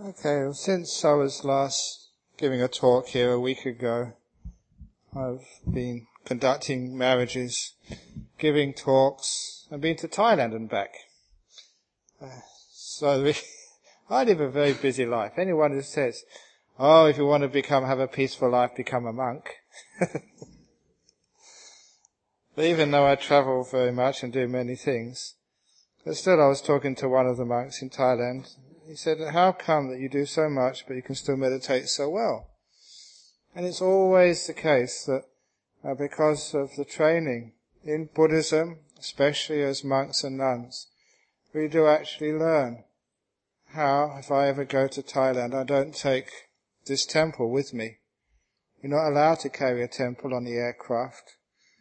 Okay, well, since I was last giving a talk here a week ago, I've been conducting marriages, giving talks, and been to Thailand and back. I live a very busy life. Anyone who says, oh, if you want to have a peaceful life, become a monk. But even though I travel very much and do many things, but still I was talking to one of the monks in Thailand. He said, how come that you do so much but you can still meditate so well? And it's always the case that because of the training in Buddhism, especially as monks and nuns, we do actually learn how, if I ever go to Thailand, I don't take this temple with me. You're not allowed to carry a temple on the aircraft,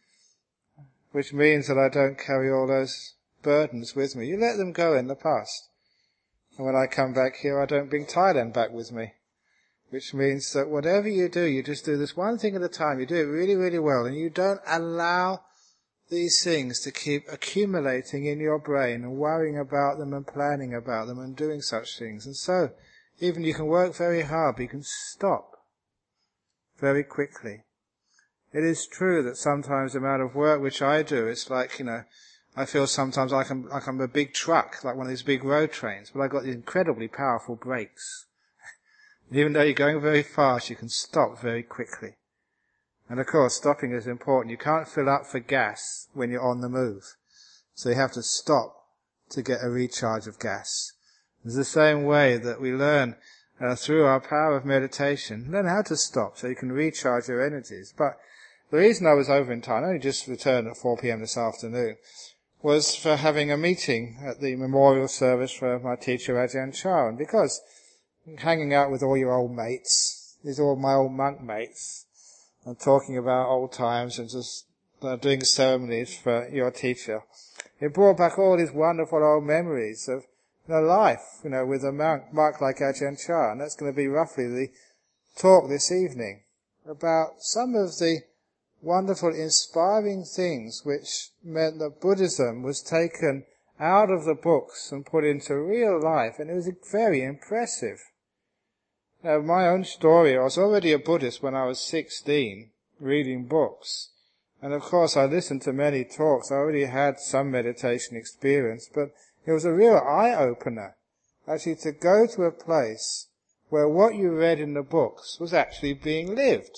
which means that I don't carry all those burdens with me. You let them go in the past. And when I come back here, I don't bring Thailand back with me. Which means that whatever you do, you just do this one thing at a time. You do it really, really well. And you don't allow these things to keep accumulating in your brain and worrying about them and planning about them and doing such things. And so, even you can work very hard, but you can stop very quickly. It is true that sometimes the amount of work which I do, it's like, I feel sometimes like I'm a big truck, like one of these big road trains, but I've got these incredibly powerful brakes. Even though you're going very fast, you can stop very quickly. And of course, stopping is important. You can't fill up for gas when you're on the move. So you have to stop to get a recharge of gas. It's the same way that we learn through our power of meditation, learn how to stop so you can recharge your energies. But the reason I was over in Thailand, I only just returned at 4 p.m. this afternoon, was for having a meeting at the memorial service for my teacher Ajahn Chah. And because hanging out with all your old mates, these are all my old monk mates, and talking about old times and just doing ceremonies for your teacher, it brought back all these wonderful old memories of life, with a monk like Ajahn Chah. And that's going to be roughly the talk this evening about some of the wonderful, inspiring things which meant that Buddhism was taken out of the books and put into real life, and it was very impressive. Now, my own story, I was already a Buddhist when I was 16, reading books. And of course I listened to many talks. I already had some meditation experience, but it was a real eye-opener, actually, to go to a place where what you read in the books was actually being lived.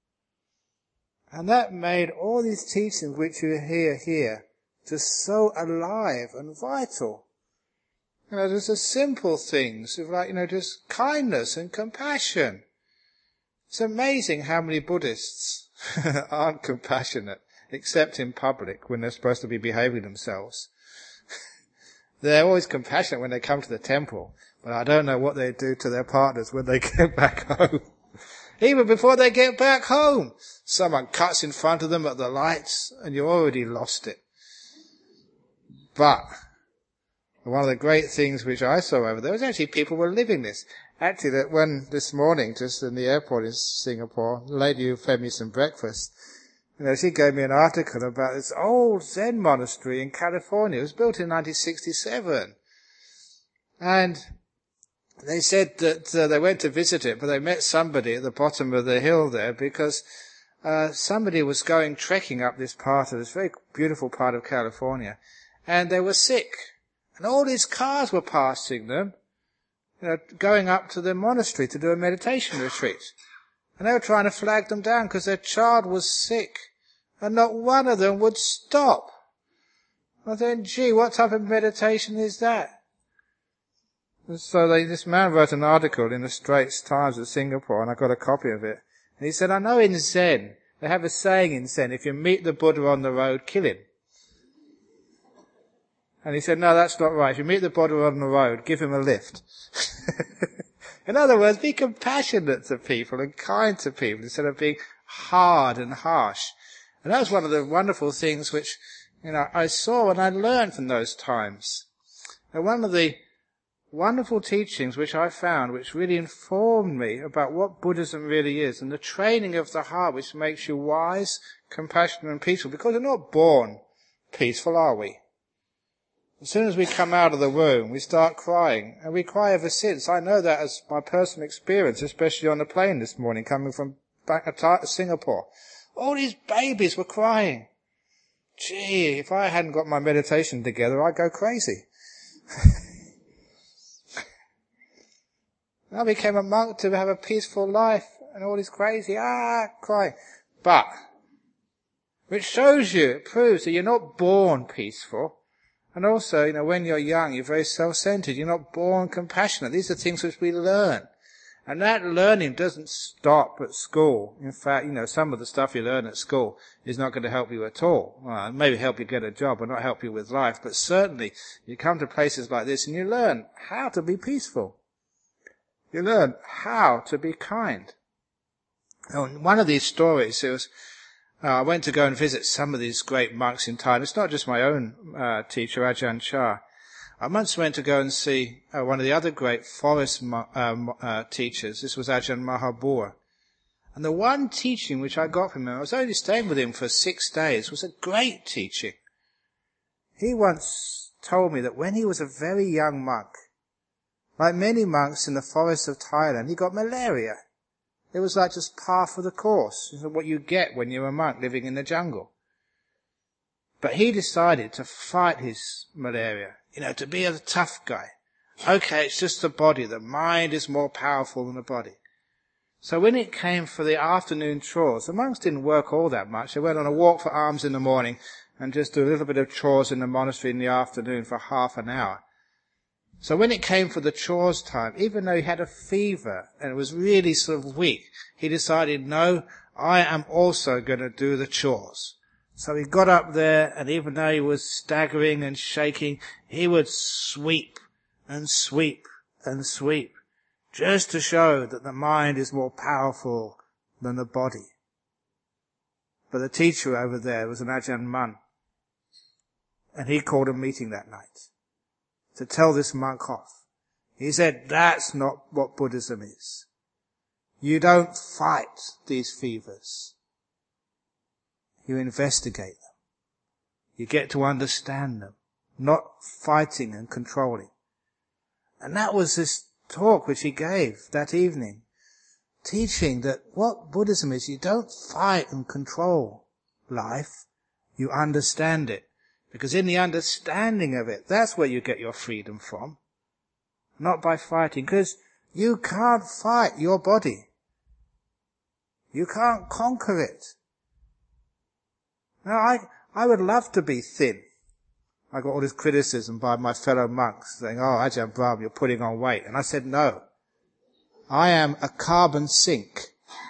And that made all these teachings which you hear here just so alive and vital. Just the simple things of just kindness and compassion. It's amazing how many Buddhists aren't compassionate, except in public when they're supposed to be behaving themselves. They're always compassionate when they come to the temple, but I don't know what they do to their partners when they get back home. Even before they get back home, someone cuts in front of them at the lights and you already lost it. But one of the great things which I saw over there was actually people were living this. Actually, that when this morning, just in the airport in Singapore, the lady who fed me some breakfast, she gave me an article about this old Zen monastery in California. It was built in 1967. And they said that they went to visit it, but they met somebody at the bottom of the hill there because somebody was going trekking up this very beautiful part of California, and they were sick. And all these cars were passing them, going up to the monastery to do a meditation retreat. And they were trying to flag them down because their child was sick, and not one of them would stop. I thought, gee, what type of meditation is that? So this man wrote an article in the Straits Times of Singapore, and I got a copy of it. And he said, I know in Zen, they have a saying in Zen, if you meet the Buddha on the road, kill him. And he said, no, that's not right. If you meet the Buddha on the road, give him a lift. In other words, be compassionate to people and kind to people instead of being hard and harsh. And that was one of the wonderful things which, I saw and I learned from those times. And one of the wonderful teachings which I found, which really informed me about what Buddhism really is, and the training of the heart which makes you wise, compassionate and peaceful, because we're not born peaceful, are we? As soon as we come out of the womb, we start crying. And we cry ever since. I know that as my personal experience, especially on the plane this morning, coming from back to Singapore. All these babies were crying. Gee, if I hadn't got my meditation together, I'd go crazy. I became a monk to have a peaceful life, and all this crazy, crying. But, which shows you, it proves that you're not born peaceful. And also, when you're young, you're very self-centered. You're not born compassionate. These are things which we learn. And that learning doesn't stop at school. In fact, some of the stuff you learn at school is not going to help you at all. Well, maybe help you get a job or not help you with life. But certainly, you come to places like this and you learn how to be peaceful. You learn how to be kind. One of these stories, I went to go and visit some of these great monks in Thailand. It's not just my own teacher, Ajahn Chah. I once went to go and see one of the other great forest teachers. This was Ajahn Mahabua. And the one teaching which I got from him, I was only staying with him for 6 days, was a great teaching. He once told me that when he was a very young monk, like many monks in the forests of Thailand, he got malaria. It was like just par for the course. It's what you get when you're a monk living in the jungle. But he decided to fight his malaria, to be a tough guy. Okay, it's just the body. The mind is more powerful than the body. So when it came for the afternoon chores, the monks didn't work all that much. They went on a walk for alms in the morning and just do a little bit of chores in the monastery in the afternoon for half an hour. So when it came for the chores time, even though he had a fever and it was really sort of weak, he decided, no, I am also going to do the chores. So he got up there, and even though he was staggering and shaking, he would sweep and sweep and sweep, just to show that the mind is more powerful than the body. But the teacher over there was an Ajahn Mun, and he called a meeting that night to tell this monk off. He said, that's not what Buddhism is. You don't fight these fevers. You investigate them. You get to understand them, not fighting and controlling. And that was this talk which he gave that evening, teaching that what Buddhism is, you don't fight and control life, you understand it. Because in the understanding of it, that's where you get your freedom from. Not by fighting, because you can't fight your body. You can't conquer it. Now, I would love to be thin. I got all this criticism by my fellow monks saying, Ajahn Brahm, you're putting on weight. And I said, no. I am a carbon sink.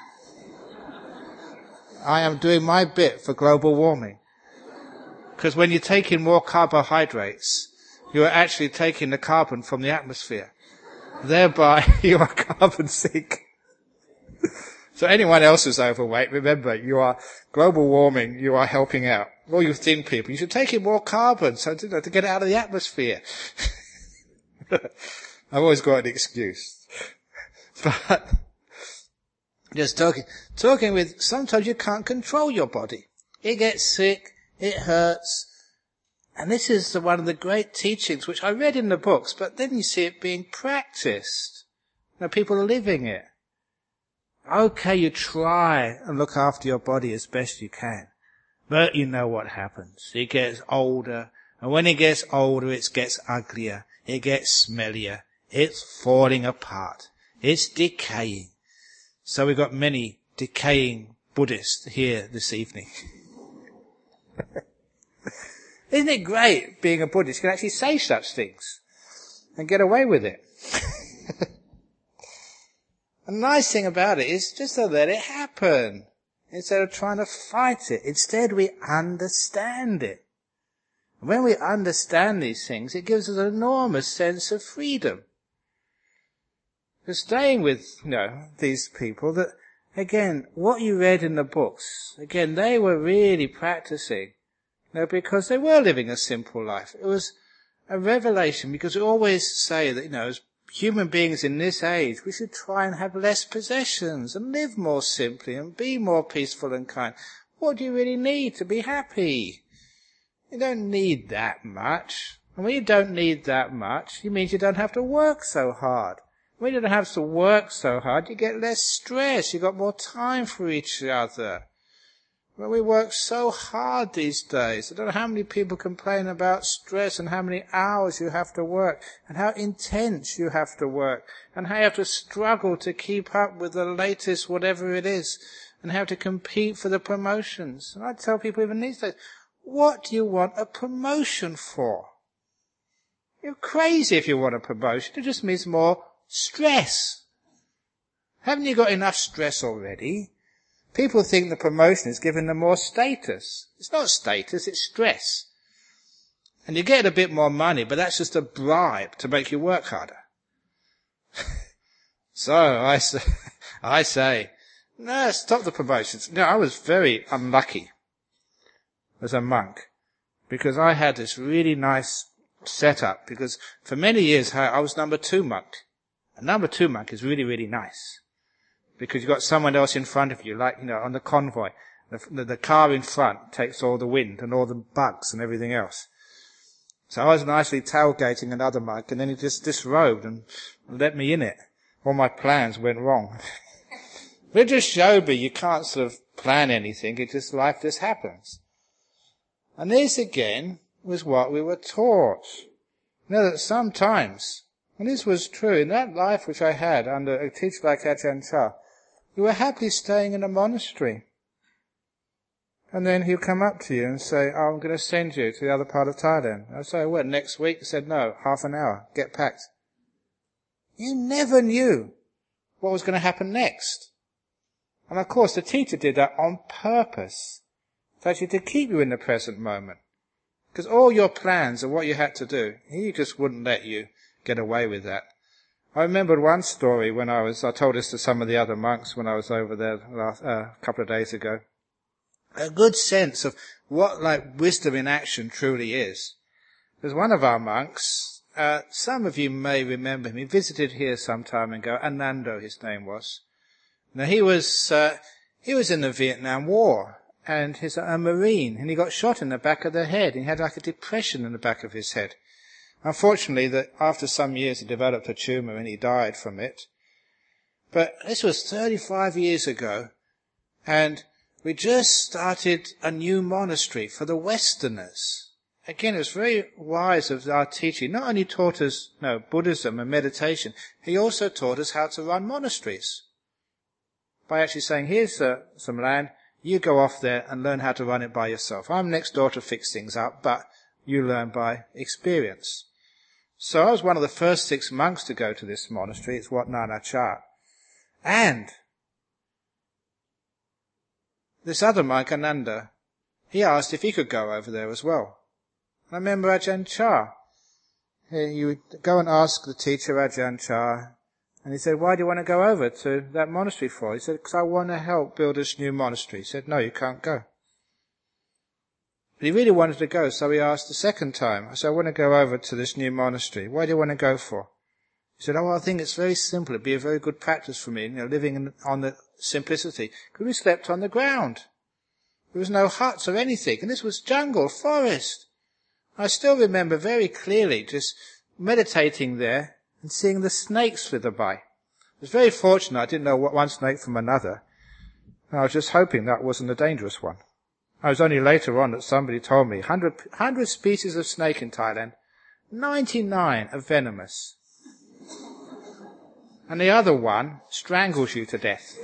I am doing my bit for global warming. Because when you take in more carbohydrates, you are actually taking the carbon from the atmosphere. Thereby, you are carbon sink. So anyone else who's overweight, remember, you are global warming, you are helping out. All you thin people, you should take in more carbon to get out of the atmosphere. I've always got an excuse. But just talking with, sometimes you can't control your body. It gets sick. It hurts. And this is one of the great teachings which I read in the books, but then you see it being practiced. People are living it. Okay, you try and look after your body as best you can. But you know what happens. It gets older. And when it gets older, it gets uglier. It gets smellier. It's falling apart. It's decaying. So we've got many decaying Buddhists here this evening. Isn't it great being a Buddhist? You can actually say such things and get away with it. And the nice thing about it is just to let it happen instead of trying to fight it. Instead, we understand it. And when we understand these things, it gives us an enormous sense of freedom. Because staying with, these people, that, again, what you read in the books, again, they were really practicing, because they were living a simple life. It was a revelation, because we always say that, as human beings in this age, we should try and have less possessions and live more simply and be more peaceful and kind. What do you really need to be happy? You don't need that much. And when you don't need that much, it means you don't have to work so hard. When you don't have to work so hard, you get less stress. You've got more time for each other. But we work so hard these days. I don't know how many people complain about stress and how many hours you have to work and how intense you have to work and how you have to struggle to keep up with the latest whatever it is and how to compete for the promotions. And I tell people even these days, what do you want a promotion for? You're crazy if you want a promotion. It just means more stress. Haven't you got enough stress already? People think the promotion is giving them more status. It's not status, it's stress. And you get a bit more money, but that's just a bribe to make you work harder. So I say, no, stop the promotions. No, I was very unlucky as a monk because I had this really nice setup because for many years I was number 2 monk. A number 2 monk is really, really nice. Because you've got someone else in front of you, like, on the convoy. The car in front takes all the wind and all the bugs and everything else. So I was nicely tailgating another monk, and then he just disrobed and let me in it. All my plans went wrong. But it just showed me you can't sort of plan anything. Life just happens. And this again was what we were taught. That sometimes, and this was true, in that life which I had under a teacher like Ajahn Chah, you were happily staying in a monastery. And then he'll come up to you and say, oh, I'm going to send you to the other part of Thailand. I say, what, next week? He said, no, half an hour, get packed. You never knew what was going to happen next. And of course the teacher did that on purpose, actually to keep you in the present moment. Because all your plans and what you had to do, he just wouldn't let you get away with that. I remembered one story when I told this to some of the other monks when I was over there a couple of days ago. A good sense of what wisdom in action truly is. There's one of our monks, some of you may remember him, he visited here some time ago, Anando his name was. Now he was in the Vietnam War, and he's a Marine, and he got shot in the back of the head, and he had a depression in the back of his head. Unfortunately, after some years he developed a tumour and he died from it. But this was 35 years ago, and we just started a new monastery for the Westerners. Again, it was very wise of our teacher. He not only taught us Buddhism and meditation, he also taught us how to run monasteries. By actually saying, here's some land, you go off there and learn how to run it by yourself. I'm next door to fix things up, but you learn by experience. So I was one of the first 6 monks to go to this monastery. It's Wat Nana Chart. And this other monk, Ananda, he asked if he could go over there as well. I remember Ajahn Chah. You would go and ask the teacher, Ajahn Chah, and he said, why do you want to go over to that monastery for? He said, because I want to help build this new monastery. He said, no, you can't go. But he really wanted to go, so he asked the second time. I said, I want to go over to this new monastery. Why do you want to go for? He said, I think it's very simple. It'd be a very good practice for me, living on the simplicity. Because we slept on the ground. There was no huts or anything. And this was jungle, forest. I still remember very clearly just meditating there and seeing the snakes slither by. I was very fortunate. I didn't know one snake from another. And I was just hoping that wasn't a dangerous one. I was only later on that somebody told me 100 species of snake in Thailand, 99 are venomous. And the other one strangles you to death.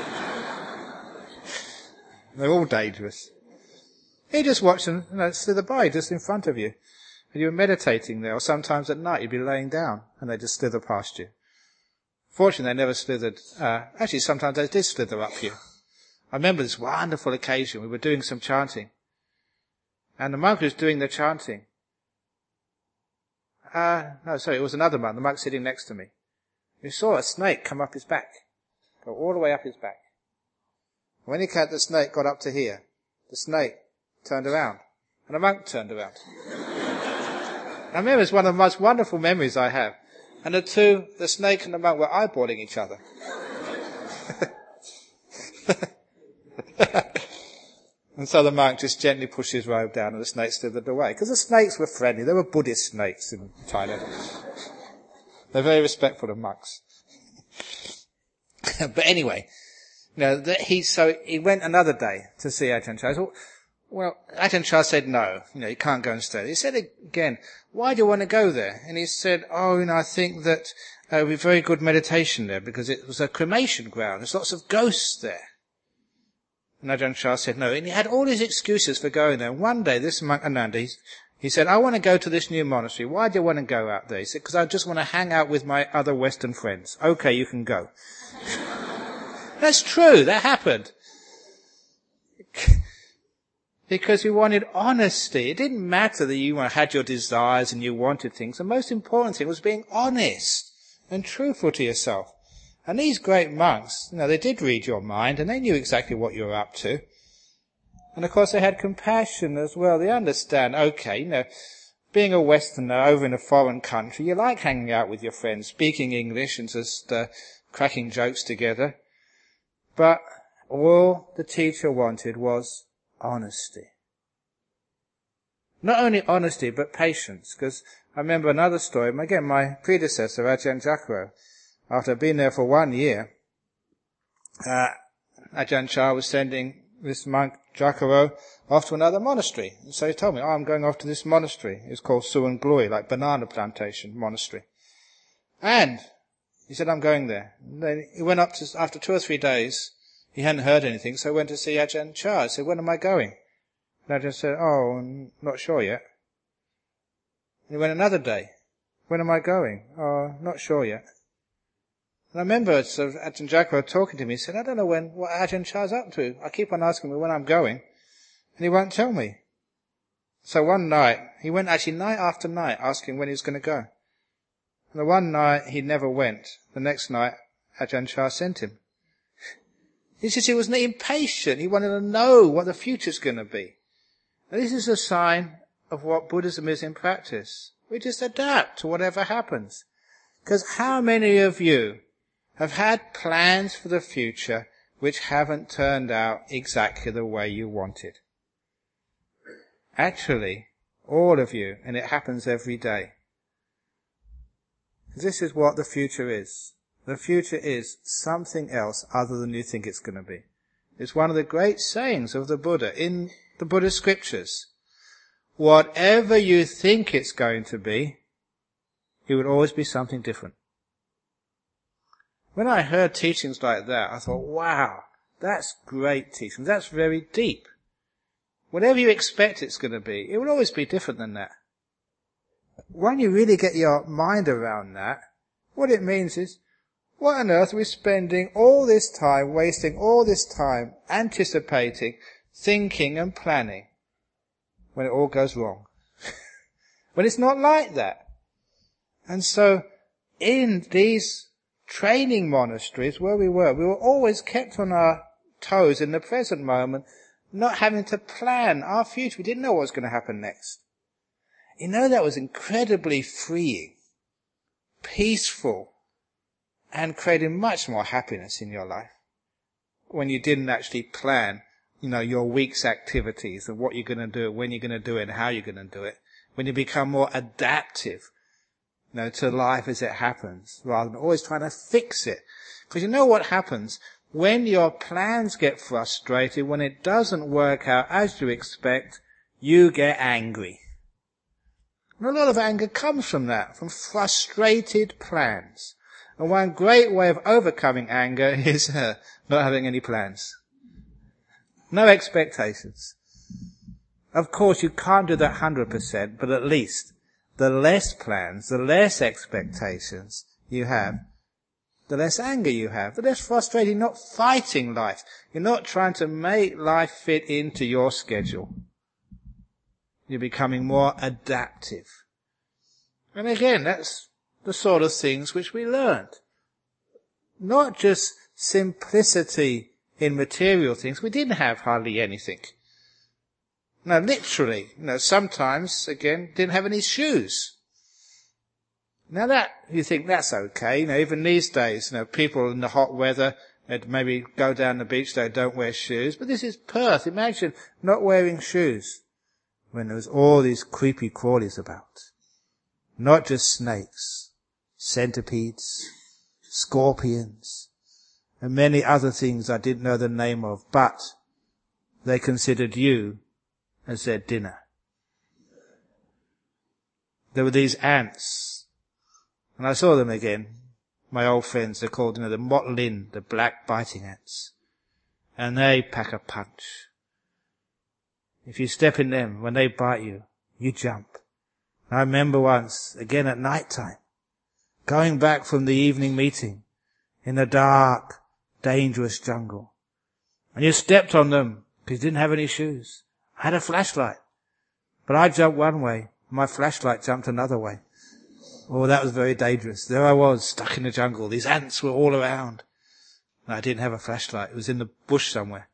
They're all dangerous. You just watch them slither by just in front of you. And you were meditating there, or sometimes at night you'd be laying down and they just slither past you. Fortunately, they never slithered. Actually, sometimes they did slither up you. I remember this wonderful occasion. We were doing some chanting. And the monk who was doing the chanting. It was another monk, the monk sitting next to me. He saw a snake come up his back. Go all the way up his back. When the snake got up to here, the snake turned around. And the monk turned around. I remember it's one of the most wonderful memories I have. And the snake and the monk were eyeballing each other. And so the monk just gently pushed his robe down and the snake slithered away. Because the snakes were friendly. They were Buddhist snakes in Thailand. They're very respectful of monks. But anyway, he went another day to see Ajahn Chah. Well, Ajahn Chah said no, you can't go and stay. He said again, why do you want to go there? And he said, I think that it would be very good meditation there because it was a cremation ground. There's lots of ghosts there. And Ajahn Chah said no. And he had all his excuses for going there. And one day, this monk, Ananda, he said, I want to go to this new monastery. Why do you want to go out there? He said, because I just want to hang out with my other Western friends. Okay, you can go. That's true. That happened. Because he wanted honesty. It didn't matter that you had your desires and you wanted things. The most important thing was being honest and truthful to yourself. And these great monks, they did read your mind and they knew exactly what you were up to. And of course they had compassion as well. They understand, okay, being a Westerner over in a foreign country, you like hanging out with your friends, speaking English and just cracking jokes together. But all the teacher wanted was honesty. Not only honesty, but patience. Because I remember another story, again, my predecessor, Ajahn Jakaro, after being there for 1 year, Ajahn Chah was sending this monk, Jakaro, off to another monastery. And so he told me, I'm going off to this monastery. It's called Suan Gloi, like banana plantation monastery. And he said, I'm going there. And then he went up to, after 2 or 3 days, he hadn't heard anything, so he went to see Ajahn Chah. I said, when am I going? And Ajahn said, I'm not sure yet. And he went another day. When am I going? Not sure yet. And I remember Ajahn Jakaro talking to me. He said, I don't know what Ajahn Chah's up to. I keep on asking me when I'm going, and he won't tell me. So one night, he went actually night after night asking when he was going to go. And the one night he never went. The next night, Ajahn Chah sent him. He says he was impatient. He wanted to know what the future's going to be. And this is a sign of what Buddhism is in practice. We just adapt to whatever happens. Because how many of you have had plans for the future which haven't turned out exactly the way you wanted? Actually, all of you, and it happens every day. This is what the future is. The future is something else other than you think it's going to be. It's one of the great sayings of the Buddha in the Buddhist scriptures. Whatever you think it's going to be, it will always be something different. When I heard teachings like that, I thought, wow, that's great teaching. That's very deep. Whatever you expect it's going to be, it will always be different than that. When you really get your mind around that, what it means is, what on earth are we spending all this time, wasting all this time, anticipating, thinking and planning, when it all goes wrong? When it's not like that. And so, in these training monasteries where we were always kept on our toes in the present moment, not having to plan our future. We didn't know what was going to happen next. That was incredibly freeing, peaceful, and created much more happiness in your life when you didn't actually plan, your week's activities and what you're going to do, when you're going to do it, and how you're going to do it. When you become more adaptive, to life as it happens, rather than always trying to fix it. Because what happens when your plans get frustrated, when it doesn't work out as you expect, you get angry. And a lot of anger comes from that, from frustrated plans. And one great way of overcoming anger is not having any plans. No expectations. Of course, you can't do that 100%, but at least the less plans, the less expectations you have, the less anger you have, the less frustrating, not fighting life. You're not trying to make life fit into your schedule. You're becoming more adaptive. And again, that's the sort of things which we learned. Not just simplicity in material things. We didn't have hardly anything. No, literally, sometimes, again, didn't have any shoes. Now that, you think that's okay, even these days, people in the hot weather, They'd maybe go down the beach, they don't wear shoes. But this is Perth. Imagine not wearing shoes when there was all these creepy crawlies about. Not just snakes, centipedes, scorpions, and many other things I didn't know the name of, but they considered you as their dinner. There were these ants, and I saw them again. My old friends, they're called, the motlin, the black biting ants. And they pack a punch. If you step in them, when they bite you, you jump. I remember once, again at night time, going back from the evening meeting in the dark, dangerous jungle. And you stepped on them because you didn't have any shoes. I had a flashlight, but I jumped one way. My flashlight jumped another way. Oh, that was very dangerous. There I was, stuck in the jungle. These ants were all around. And I didn't have a flashlight. It was in the bush somewhere.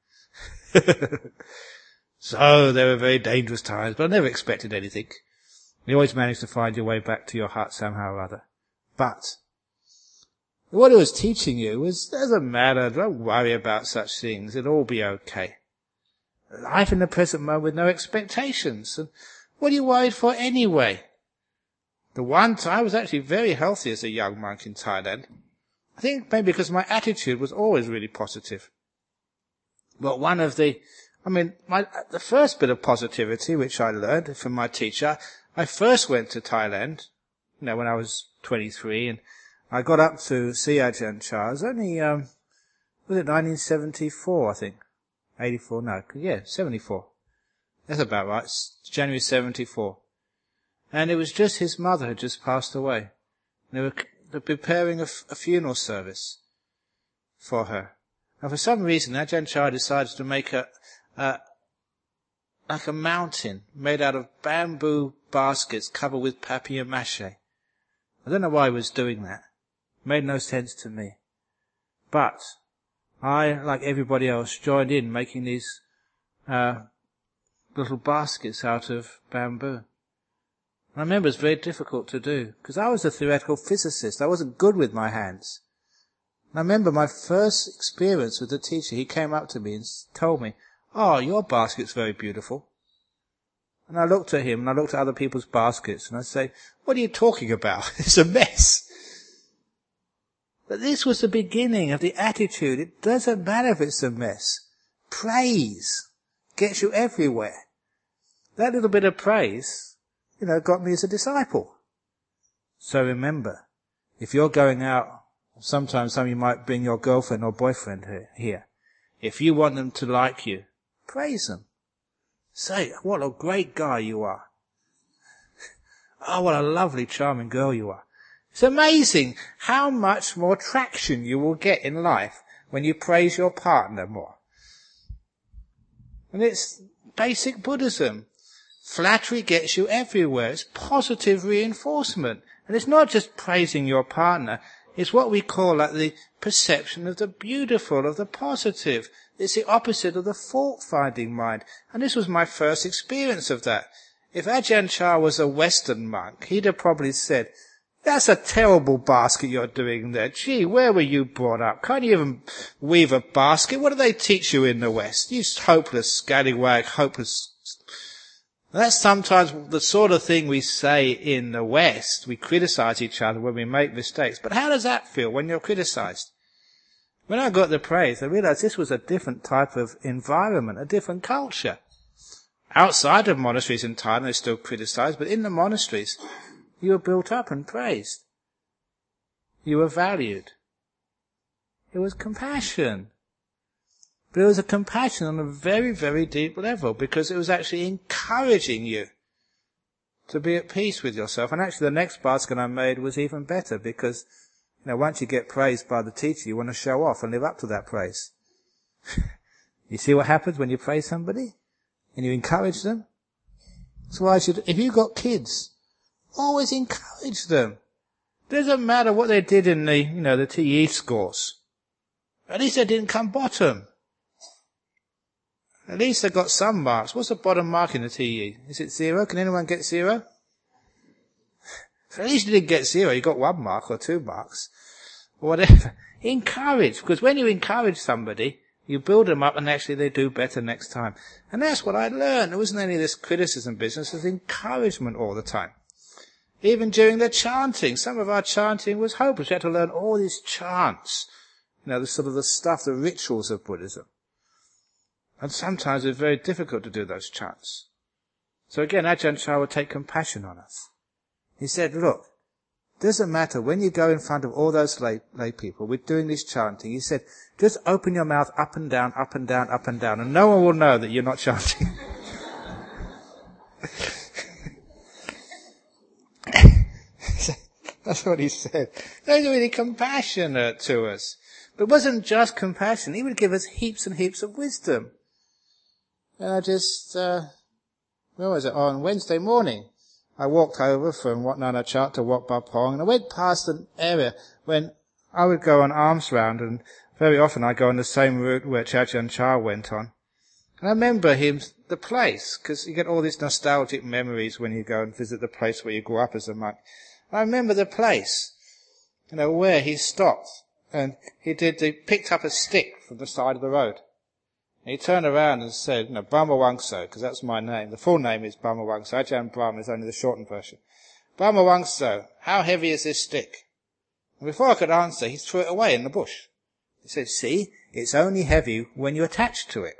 So they were very dangerous times, but I never expected anything. You always managed to find your way back to your hut somehow or other. But what it was teaching you was, doesn't matter, don't worry about such things, it'll all be okay. Life in the present moment with no expectations. And what are you worried for anyway? The one time I was actually very healthy as a young monk in Thailand. I think maybe because my attitude was always really positive. But the first bit of positivity which I learned from my teacher, I first went to Thailand, when I was 23, and I got up to see Ajahn Chah. It was only, was it 1974, I think? 84, no, yeah, 74. That's about right. It's January 74. And it was just his mother had just passed away. They were preparing a funeral service for her. And for some reason, Ajahn Chah decided to make like a mountain made out of bamboo baskets covered with papier-mâché. I don't know why he was doing that. It made no sense to me. But I, like everybody else, joined in making these little baskets out of bamboo. I remember it was very difficult to do, because I was a theoretical physicist. I wasn't good with my hands. And I remember my first experience with the teacher. He came up to me and told me, "Oh, your basket's very beautiful." And I looked at him and I looked at other people's baskets and I say, "What are you talking about? It's a mess." But this was the beginning of the attitude. It doesn't matter if it's a mess. Praise gets you everywhere. That little bit of praise, got me as a disciple. So remember, if you're going out, sometimes some of you might bring your girlfriend or boyfriend here. If you want them to like you, praise them. Say, "What a great guy you are." "Oh, what a lovely, charming girl you are." It's amazing how much more traction you will get in life when you praise your partner more. And it's basic Buddhism. Flattery gets you everywhere. It's positive reinforcement. And it's not just praising your partner. It's what we call like the perception of the beautiful, of the positive. It's the opposite of the fault-finding mind. And this was my first experience of that. If Ajahn Chah was a Western monk, he'd have probably said, "That's a terrible basket you're doing there. Gee, where were you brought up? Can't you even weave a basket? What do they teach you in the West? You hopeless scallywag, hopeless." That's sometimes the sort of thing we say in the West. We criticize each other when we make mistakes. But how does that feel when you're criticized? When I got the praise, I realized this was a different type of environment, a different culture. Outside of monasteries in Thailand, they're still criticized, but in the monasteries, you were built up and praised. You were valued. It was compassion. But it was a compassion on a very, very deep level, because it was actually encouraging you to be at peace with yourself. And actually the next basket I made was even better, because, once you get praised by the teacher, you want to show off and live up to that praise. You see what happens when you praise somebody and you encourage them? That's why if you've got kids, always encourage them. Doesn't matter what they did in the TE scores. At least they didn't come bottom. At least they got some marks. What's the bottom mark in the TE? Is it 0? Can anyone get 0? At least you didn't get 0. You got 1 mark or 2 marks. Or whatever. Encourage, because when you encourage somebody, you build them up and actually they do better next time. And that's what I learned. There wasn't any of this criticism business, it was encouragement all the time. Even during the chanting, some of our chanting was hopeless. We had to learn all these chants, the sort of the stuff, the rituals of Buddhism. And sometimes it was very difficult to do those chants. So again, Ajahn Chah would take compassion on us. He said, look, doesn't matter when you go in front of all those lay people, we're doing this chanting. He said, just open your mouth up and down, up and down, up and down, and no one will know that you're not chanting. That's what he said. He was really compassionate to us. But it wasn't just compassion. He would give us heaps and heaps of wisdom. And I just, where was it? On Wednesday morning, I walked over from Wat Nana Chat to Wat Ba Pong, and I went past an area when I would go on alms round, and very often I go on the same route which Ajahn Chah went on. And I remember the place, because you get all these nostalgic memories when you go and visit the place where you grew up as a monk. I remember the place, where he stopped, and he picked up a stick from the side of the road. And he turned around and said, Brahma Wangso, because that's my name. The full name is Brahma Wangso. Ajahn Brahma is only the shortened version. Brahma Wangso, how heavy is this stick? And before I could answer, he threw it away in the bush. He said, see, it's only heavy when you're attached to it.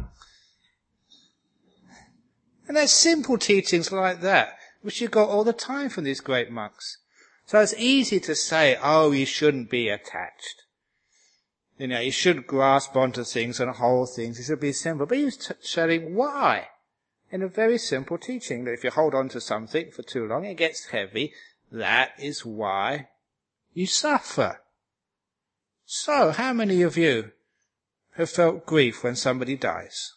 And there's simple teachings like that, which you got all the time from these great monks. So it's easy to say, you shouldn't be attached. You shouldn't grasp onto things and hold things. It should be simple. But he was showing why. In a very simple teaching, that if you hold on to something for too long, it gets heavy. That is why you suffer. So, how many of you have felt grief when somebody dies?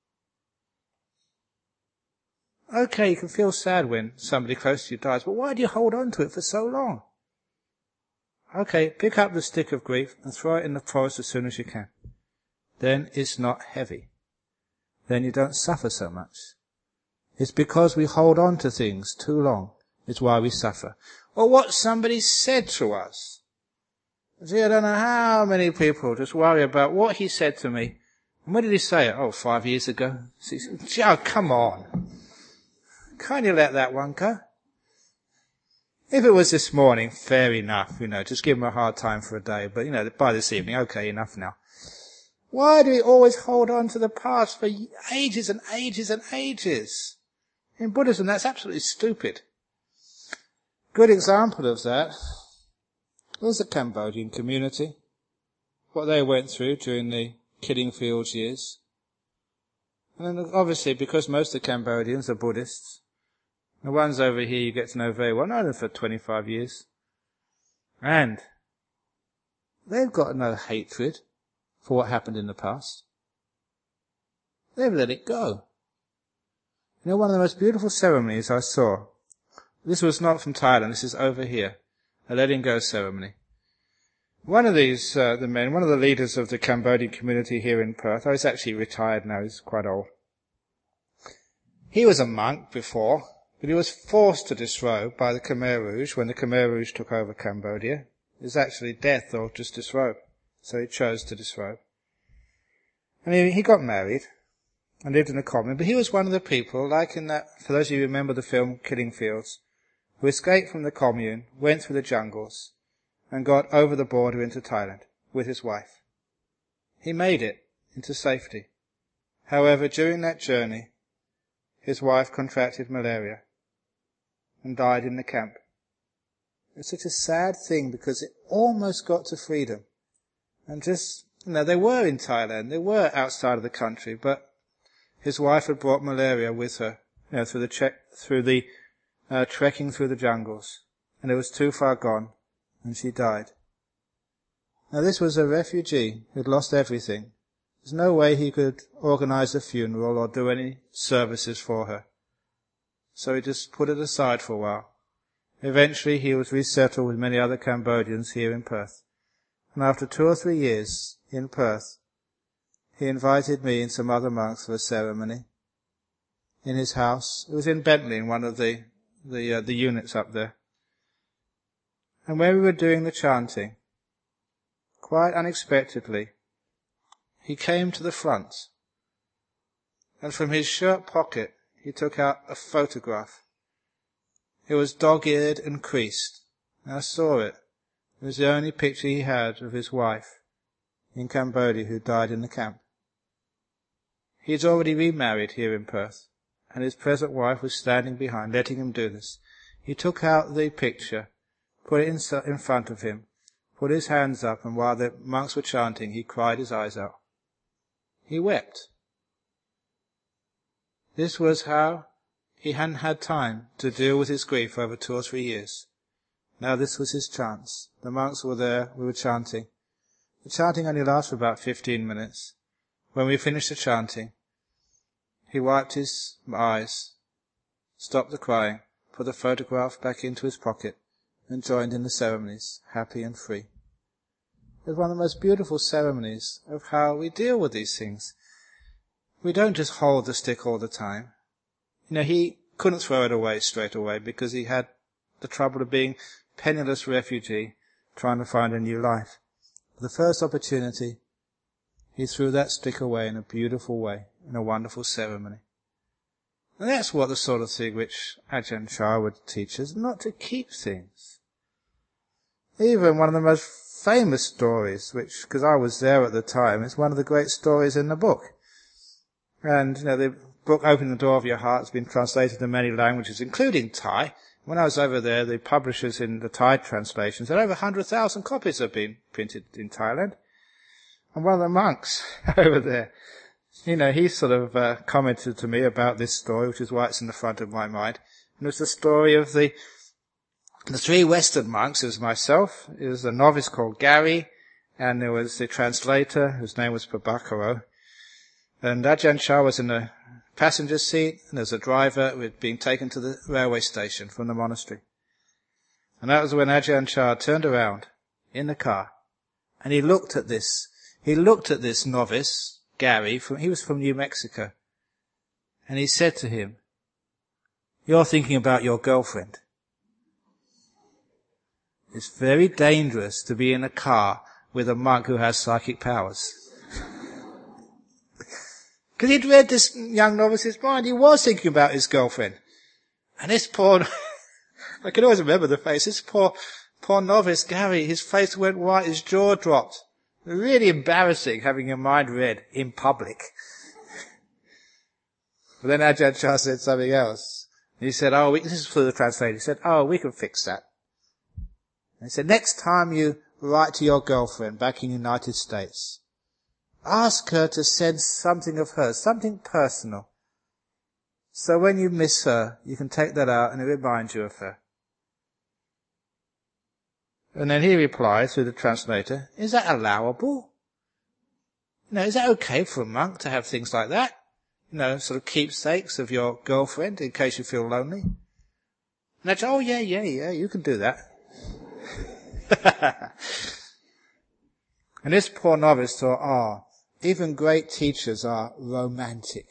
Okay, you can feel sad when somebody close to you dies, but why do you hold on to it for so long? Okay, pick up the stick of grief and throw it in the forest as soon as you can. Then it's not heavy. Then you don't suffer so much. It's because we hold on to things too long is why we suffer. Or what somebody said to us. See, I don't know how many people just worry about what he said to me. And when did he say it? 5 years ago. Oh, come on. Can't you let that one go? If it was this morning, fair enough, just give him a hard time for a day. But, by this evening, okay, enough now. Why do we always hold on to the past for ages and ages and ages? In Buddhism, that's absolutely stupid. Good example of that was the Cambodian community. What they went through during the Killing Fields years. And then obviously, because most of the Cambodians are Buddhists, the ones over here you get to know very well, known them for 25 years. And they've got no hatred for what happened in the past. They've let it go. One of the most beautiful ceremonies I saw, this was not from Thailand, this is over here, a letting go ceremony. One of these, one of the leaders of the Cambodian community here in Perth, he's actually retired now, he's quite old. He was a monk before, but he was forced to disrobe by the Khmer Rouge when the Khmer Rouge took over Cambodia. It was actually death or just disrobe. So he chose to disrobe. And he got married and lived in a commune, but he was one of the people, like in that, for those of you who remember the film Killing Fields, who escaped from the commune, went through the jungles, and got over the border into Thailand with his wife. He made it into safety. However, during that journey, his wife contracted malaria and died in the camp. It's such a sad thing because it almost got to freedom. And just, they were in Thailand, they were outside of the country, but his wife had brought malaria with her, through trekking through the jungles. And it was too far gone, and she died. Now this was a refugee who'd lost everything. There's no way he could organize a funeral or do any services for her. So he just put it aside for a while. Eventually he was resettled with many other Cambodians here in Perth. And after 2 or 3 years in Perth, he invited me and some other monks for a ceremony in his house. It was in Bentley, in one of the units up there. And when we were doing the chanting, quite unexpectedly, he came to the front, and from his shirt pocket he took out a photograph. It was dog-eared and creased. I saw it. It was the only picture he had of his wife in Cambodia who died in the camp. He had already remarried here in Perth, and his present wife was standing behind, letting him do this. He took out the picture, put it in front of him, put his hands up, and while the monks were chanting, he cried his eyes out. He wept. This was how he hadn't had time to deal with his grief for over 2 or 3 years. Now this was his chance. The monks were there, we were chanting. The chanting only lasted for about 15 minutes. When we finished the chanting, he wiped his eyes, stopped the crying, put the photograph back into his pocket, and joined in the ceremonies, happy and free. It was one of the most beautiful ceremonies of how we deal with these things. We don't just hold the stick all the time. He couldn't throw it away straight away because he had the trouble of being penniless refugee trying to find a new life. The first opportunity, he threw that stick away in a beautiful way, in a wonderful ceremony. And that's what the sort of thing which Ajahn Chah would teach us, not to keep things. Even one of the most famous stories, which, because I was there at the time, is one of the great stories in the book. And, the book Open the Door of Your Heart has been translated to many languages, including Thai. When I was over there, the publishers in the Thai translations said over 100,000 copies have been printed in Thailand. And one of the monks over there, he sort of commented to me about this story, which is why it's in the front of my mind. And it was the story of the 3 Western monks. It was myself, it was a novice called Gary, and there was the translator, whose name was Prabhakaro. And Ajahn Chah was in the passenger seat, and there was a driver who had been taken to the railway station from the monastery. And that was when Ajahn Chah turned around in the car, and he looked at this novice, Gary, he was from New Mexico, and he said to him, "You're thinking about your girlfriend. It's very dangerous to be in a car with a monk who has psychic powers." Because he'd read this young novice's mind. He was thinking about his girlfriend. And this poor, I can always remember the face, this poor novice, Gary, his face went white, his jaw dropped. Really embarrassing having your mind read in public. But then Ajahn Chah said something else. He said, this is through the translator, he said, we can fix that. And he said, next time you write to your girlfriend back in the United States, ask her to send something of hers, something personal. So when you miss her, you can take that out and it reminds you of her. And then he replied through the translator, is that allowable? Is that okay for a monk to have things like that? Sort of keepsakes of your girlfriend in case you feel lonely? And that's, yeah, you can do that. And this poor novice thought, even great teachers are romantic.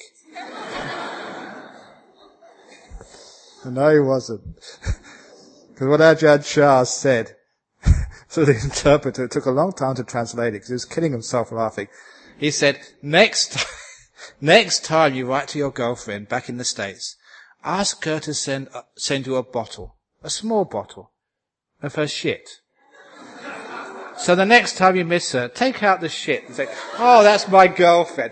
And no, he wasn't. Because what Ajahn Chah said, so the interpreter, it took a long time to translate it because he was killing himself laughing. He said, next time you write to your girlfriend back in the States, ask her to send you a bottle, a small bottle, of her shit. So the next time you miss her, take out the shit and say, that's my girlfriend.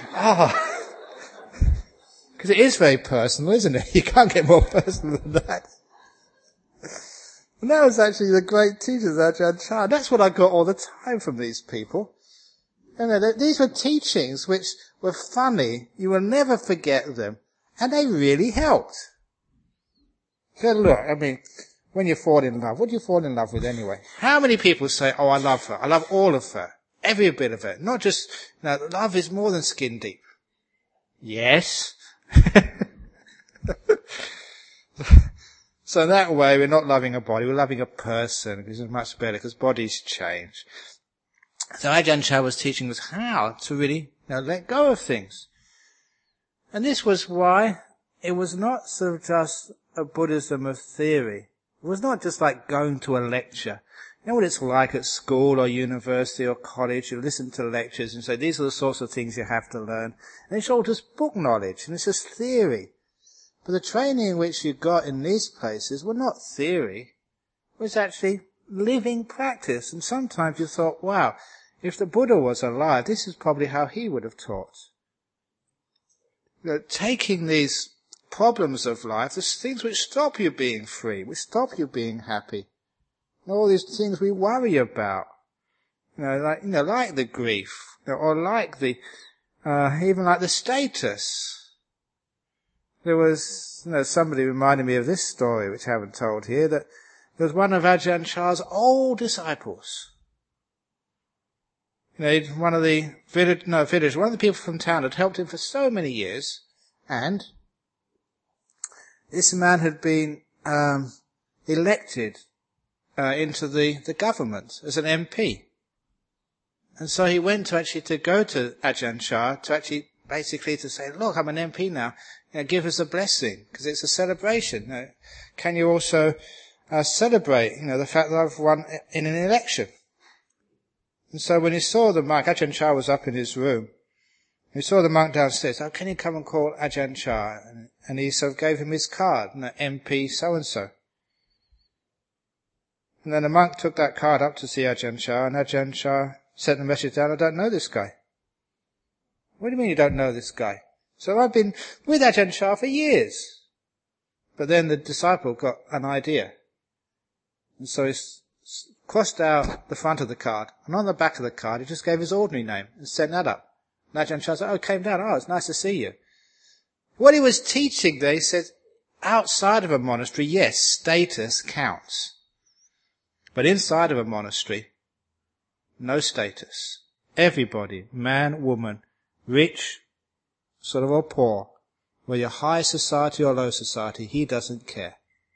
Because it is very personal, isn't it? You can't get more personal than that. And that was actually the great teachers, Ajahn Chah. That's what I got all the time from these people. These were teachings which were funny. You will never forget them. And they really helped. So look, when you fall in love, what do you fall in love with anyway? How many people say, I love her. I love all of her. Every bit of it. Not just, love is more than skin deep. Yes. So in that way, we're not loving a body, we're loving a person, which is much better, because bodies change. So Ajahn Chah was teaching us how to really let go of things. And this was why it was not sort of just a Buddhism of theory. It was not just like going to a lecture. You know what it's like at school or university or college? You listen to lectures and say, these are the sorts of things you have to learn. And it's all just book knowledge, and it's just theory. But the training which you got in these places were not theory. It was actually living practice. And sometimes you thought, wow, if the Buddha was alive, this is probably how he would have taught. You know, taking these problems of life, the things which stop you being free, which stop you being happy, and all these things we worry about, like the grief, or like the, even like the status. There was, somebody reminded me of this story, which I haven't told here, that there was one of Ajahn Chah's old disciples. One of the people from town had helped him for so many years, and this man had been elected into the government as an MP. And so he went to go to Ajahn Chah to say, look, I'm an MP now, give us a blessing, because it's a celebration. Can you also celebrate, the fact that I've won in an election? And so when he saw the monk, Ajahn Chah was up in his room. He saw the monk downstairs. Oh, can you come and call Ajahn Chah? And he sort of gave him his card, MP so-and-so. And then the monk took that card up to see Ajahn Chah, and Ajahn Chah sent the message down, I don't know this guy. What do you mean you don't know this guy? So I've been with Ajahn Chah for years. But then the disciple got an idea. And so he crossed out the front of the card, and on the back of the card he just gave his ordinary name and sent that up. And Ajahn Chah said, came down, it's nice to see you. What he was teaching there, he said, outside of a monastery, yes, status counts. But inside of a monastery, no status. Everybody, man, woman, rich, or poor, whether you're high society or low society, he doesn't care.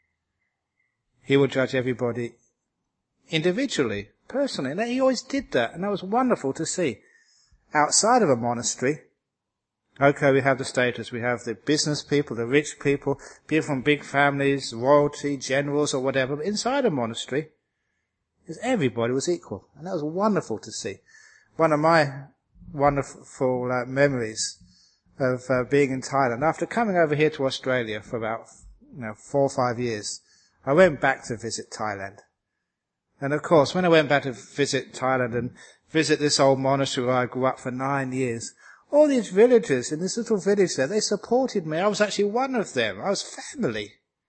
He will judge everybody individually, personally. And he always did that, and that was wonderful to see. Outside of a monastery, okay, we have the status, we have the business people, the rich people, people from big families, royalty, generals or whatever, but inside a monastery, everybody was equal, and that was wonderful to see. One of my wonderful memories of being in Thailand, after coming over here to Australia for about 4 or 5 years, I went back to visit Thailand. And of course, when I went back to visit Thailand and visit this old monastery where I grew up for 9 years, all these villagers in this little village there, they supported me. I was actually one of them. I was family.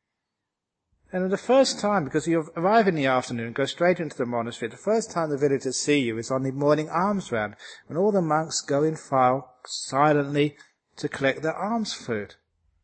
And the first time, because you arrive in the afternoon and go straight into the monastery, the first time the villagers see you is on the morning alms round, when all the monks go in file silently to collect their alms food.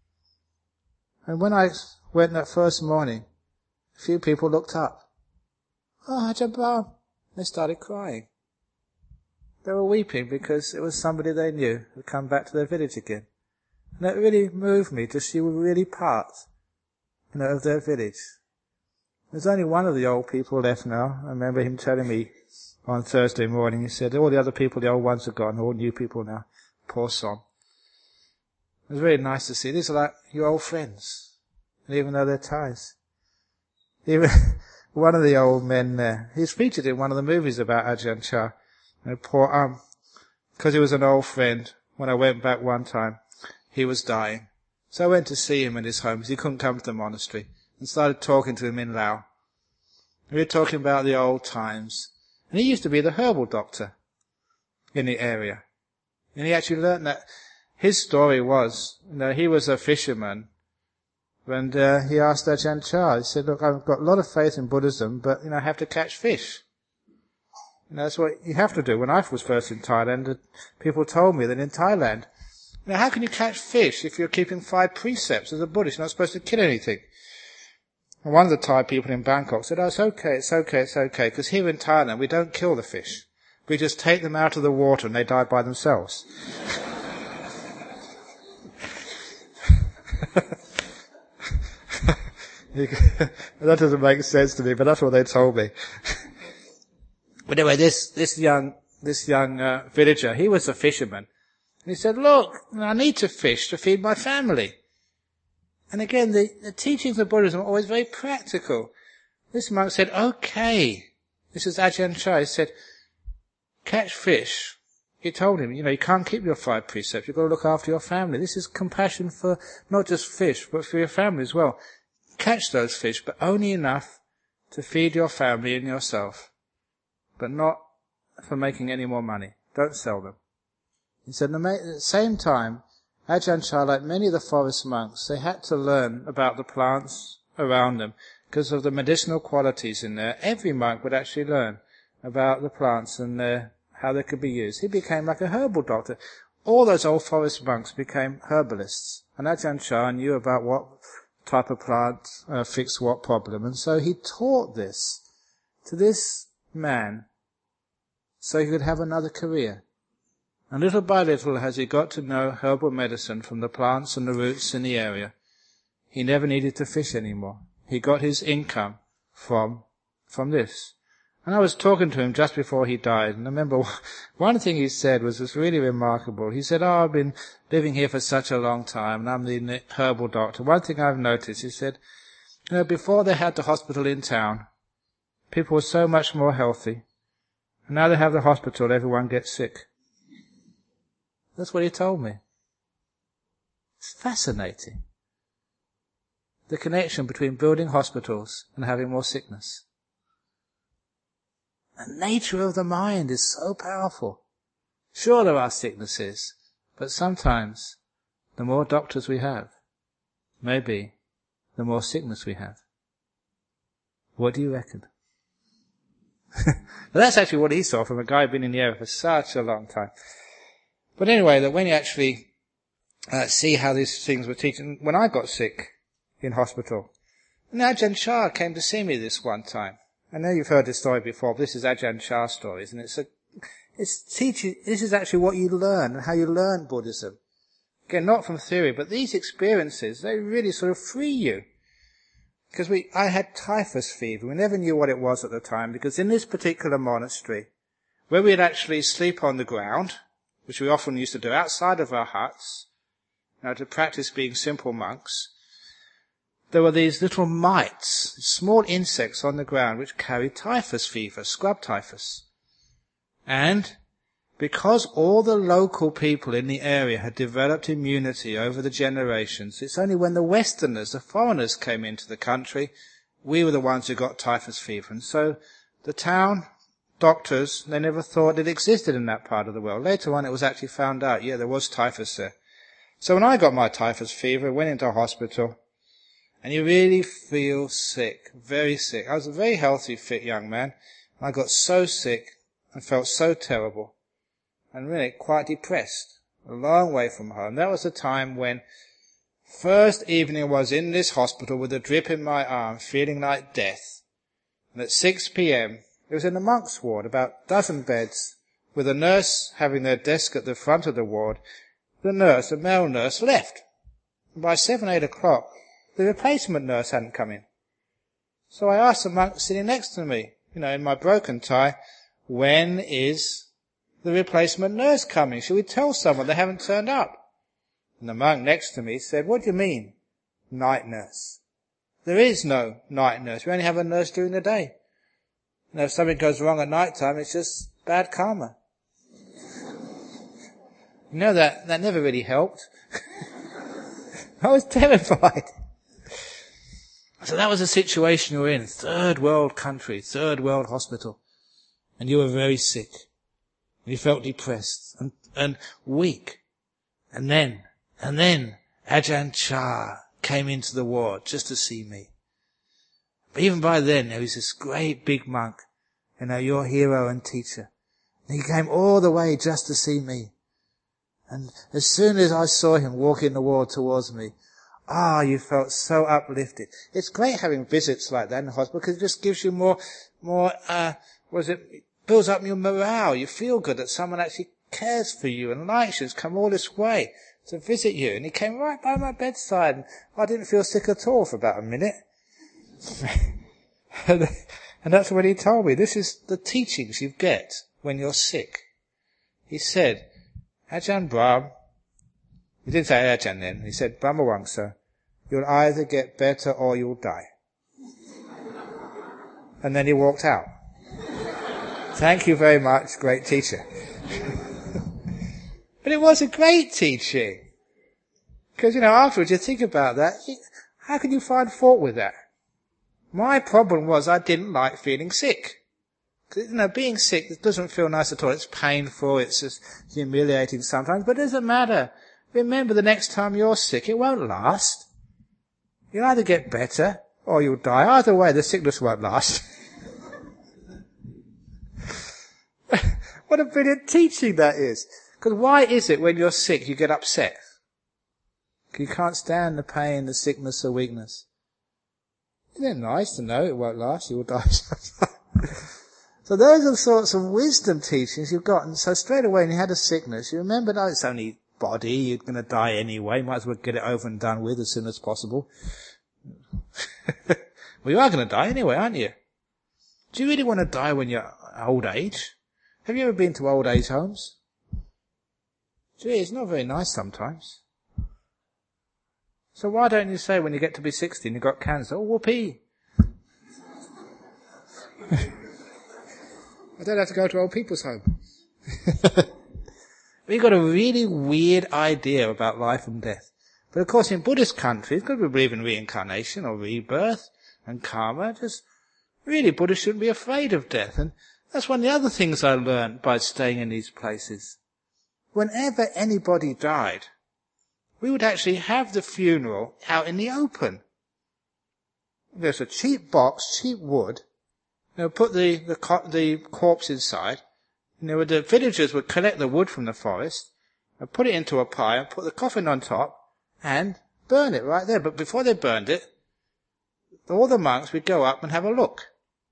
And when I went that first morning, a few people looked up. Oh, Ajahn Brahm. They started crying. They were weeping because it was somebody they knew who had come back to their village again. And that really moved me to see we were really part, of their village. There's only one of the old people left now. I remember him telling me on Thursday morning, he said, all the other people, the old ones are gone, all new people now. Poor son. It was very nice to see. These are like your old friends. And even though they're Thais. Even one of the old men there, he's featured in one of the movies about Ajahn Chah. Poor because he was an old friend. When I went back one time, he was dying. So I went to see him in his home because he couldn't come to the monastery, and started talking to him in Lao. We were talking about the old times. And he used to be the herbal doctor in the area. And he actually learned that his story was, he was a fisherman. And he asked Ajahn Chah, he said, look, I've got a lot of faith in Buddhism, but, I have to catch fish. That's what you have to do. When I was first in Thailand, people told me that in Thailand, how can you catch fish if you're keeping 5 precepts as a Buddhist? You're not supposed to kill anything. And one of the Thai people in Bangkok said, it's okay, because here in Thailand we don't kill the fish. We just take them out of the water and they die by themselves. That doesn't make sense to me, but that's what they told me. But anyway, this young villager, he was a fisherman. And he said, look, I need to fish to feed my family. And again, the teachings of Buddhism are always very practical. This monk said, okay, This is Ajahn Chah. He said, catch fish. He told him, you can't keep your 5 precepts. You've got to look after your family. This is compassion for not just fish, but for your family as well. Catch those fish, but only enough to feed your family and yourself, but not for making any more money. Don't sell them. He said, at the same time, Ajahn Chah, like many of the forest monks, they had to learn about the plants around them because of the medicinal qualities in there. Every monk would actually learn about the plants and how they could be used. He became like a herbal doctor. All those old forest monks became herbalists. And Ajahn Chah knew about what type of plant fixed what problem. And so he taught this to this man so he could have another career. And little by little, as he got to know herbal medicine from the plants and the roots in the area, he never needed to fish anymore. He got his income from this. And I was talking to him just before he died, and I remember one thing he said was really remarkable. He said, I've been living here for such a long time, and I'm the herbal doctor. One thing I've noticed, he said, before they had the hospital in town, people were so much more healthy, and now they have the hospital, everyone gets sick. That's what he told me. It's fascinating. The connection between building hospitals and having more sickness. The nature of the mind is so powerful. Sure, there are sicknesses, but sometimes the more doctors we have, maybe the more sickness we have. What do you reckon? That's actually what he saw from a guy who'd been in the area for such a long time. But anyway, that when you actually see how these things were teaching, when I got sick in hospital, and Ajahn Chah came to see me this one time. I know you've heard this story before, but this is Ajahn Chah's stories, and it's teaching. This is actually what you learn and how you learn Buddhism. Again, not from theory, but these experiences, they really sort of free you. Because I had typhus fever. We never knew what it was at the time, because in this particular monastery, where we'd actually sleep on the ground, which we often used to do outside of our huts, to practice being simple monks, there were these little mites, small insects on the ground which carried typhus fever, scrub typhus. And because all the local people in the area had developed immunity over the generations, it's only when the Westerners, the foreigners, came into the country, we were the ones who got typhus fever. And so the town doctors, they never thought it existed in that part of the world. Later on it was actually found out, there was typhus there. So when I got my typhus fever, went into hospital, and you really feel sick, very sick. I was a very healthy, fit young man. And I got so sick and felt so terrible and really quite depressed, a long way from home. That was the time when first evening I was in this hospital with a drip in my arm, feeling like death. And at 6 p.m., it was in the monks' ward, about a dozen beds, with a nurse having their desk at the front of the ward. The nurse, a male nurse, left. And by 7, 8 o'clock, the replacement nurse hadn't come in. So I asked the monk sitting next to me, in my broken tie, when is the replacement nurse coming? Shall we tell someone they haven't turned up? And the monk next to me said, what do you mean, night nurse? There is no night nurse. We only have a nurse during the day. If something goes wrong at night time, it's just bad karma. That never really helped. I was terrified. So that was the situation you were in. Third world country, third world hospital. And you were very sick. And you felt depressed and weak. And then Ajahn Chah came into the ward just to see me. But even by then, there was this great big monk, your hero and teacher. And he came all the way just to see me. And as soon as I saw him walk in the ward towards me, you felt so uplifted. It's great having visits like that in the hospital because it just gives you more, builds up your morale. You feel good that someone actually cares for you and likes you. It's come all this way to visit you. And he came right by my bedside and I didn't feel sick at all for about a minute. And that's what he told me. This is the teachings you get when you're sick. He said, Ajahn Brahm, he didn't say Ajahn then, he said, Brahmawangsa, you'll either get better or you'll die. And then he walked out. Thank you very much, great teacher. But it was a great teaching. Because, afterwards you think about that, how can you find fault with that? My problem was I didn't like feeling sick. Being sick doesn't feel nice at all. It's painful, it's just humiliating sometimes, but it doesn't matter. Remember, the next time you're sick, it won't last. You'll either get better or you'll die. Either way, the sickness won't last. What a brilliant teaching that is. Because why is it when you're sick you get upset? You can't stand the pain, the sickness, the weakness. Isn't it nice to know it won't last? You will die sometime. So those are the sorts of wisdom teachings you've got. And so straight away when you had a sickness, you remember, no, it's only body, you're going to die anyway, might as well get it over and done with as soon as possible. Well, you are going to die anyway, aren't you? Do you really want to die when you're old age? Have you ever been to old age homes? Gee, it's not very nice sometimes. So why don't you say when you get to be 60 and you've got cancer, oh, whoopee. I don't have to go to old people's home. We've got a really weird idea about life and death. But of course in Buddhist countries, because we believe in reincarnation or rebirth and karma, just really Buddhists shouldn't be afraid of death. And that's one of the other things I learned by staying in these places. Whenever anybody died, we would actually have the funeral out in the open. There's a cheap box, cheap wood. They'll put the corpse inside. And the villagers would collect the wood from the forest and put it into a pile and put the coffin on top and burn it right there. But before they burned it, all the monks would go up and have a look.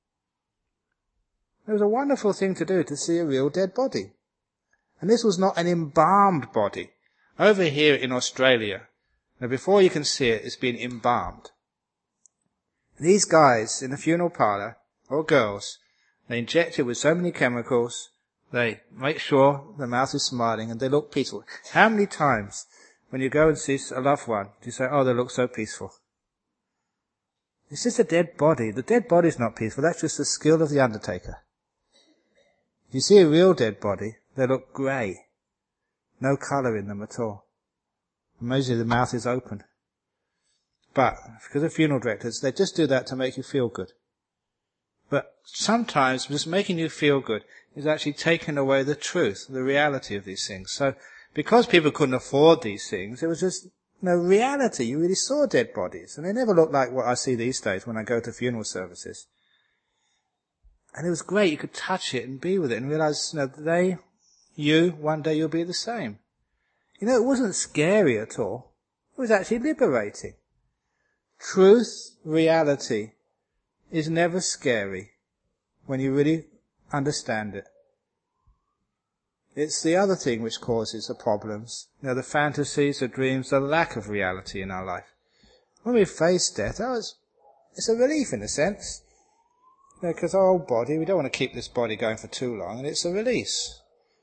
It was a wonderful thing to do, to see a real dead body. And this was not an embalmed body. Over here in Australia, now before you can see it, it's been embalmed. These guys in the funeral parlour, or girls, they inject it with so many chemicals, they make sure the mouth is smiling and they look peaceful. How many times when you go and see a loved one, do you say, oh, they look so peaceful? It's just a dead body. The dead body's not peaceful. That's just the skill of the undertaker. If you see a real dead body, they look grey. No colour in them at all. Mostly the mouth is open. But, because of funeral directors, they just do that to make you feel good. But sometimes just making you feel good is actually taking away the truth, the reality of these things. So, because people couldn't afford these things, it was just no reality. You really saw dead bodies. And they never look like what I see these days when I go to funeral services. And it was great. You could touch it and be with it and realize, one day you'll be the same. It wasn't scary at all. It was actually liberating. Truth, reality, is never scary when you really understand it. It's the other thing which causes the problems. The fantasies, the dreams, the lack of reality in our life. When we face death, it's a relief in a sense. Because our old body, we don't want to keep this body going for too long, and it's a release.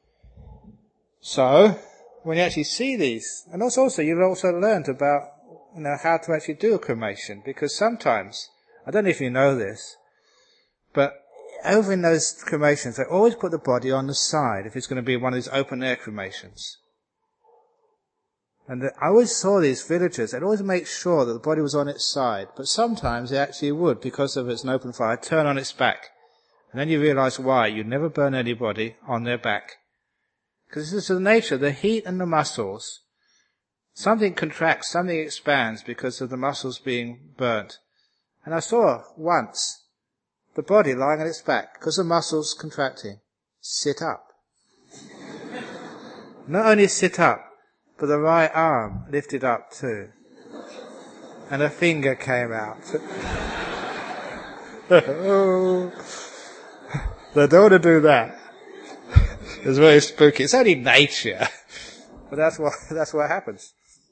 So, when you actually see these, and also you've also learned about, how to actually do a cremation, because sometimes, I don't know if you know this, but over in those cremations, they always put the body on the side if it's going to be one of these open-air cremations. And I always saw these villagers, they'd always make sure that the body was on its side, but sometimes they actually would, because of it's an open fire, turn on its back. And then you realize why. You'd never burn anybody on their back. Because this is the nature, the heat and the muscles. Something contracts, something expands because of the muscles being burnt. And I saw once the body lying on its back because the muscles contracting. Sit up. Not only sit up, but the right arm lifted up too. And a finger came out. Oh. They don't want to do that. It's very spooky. It's only nature. But that's what happens.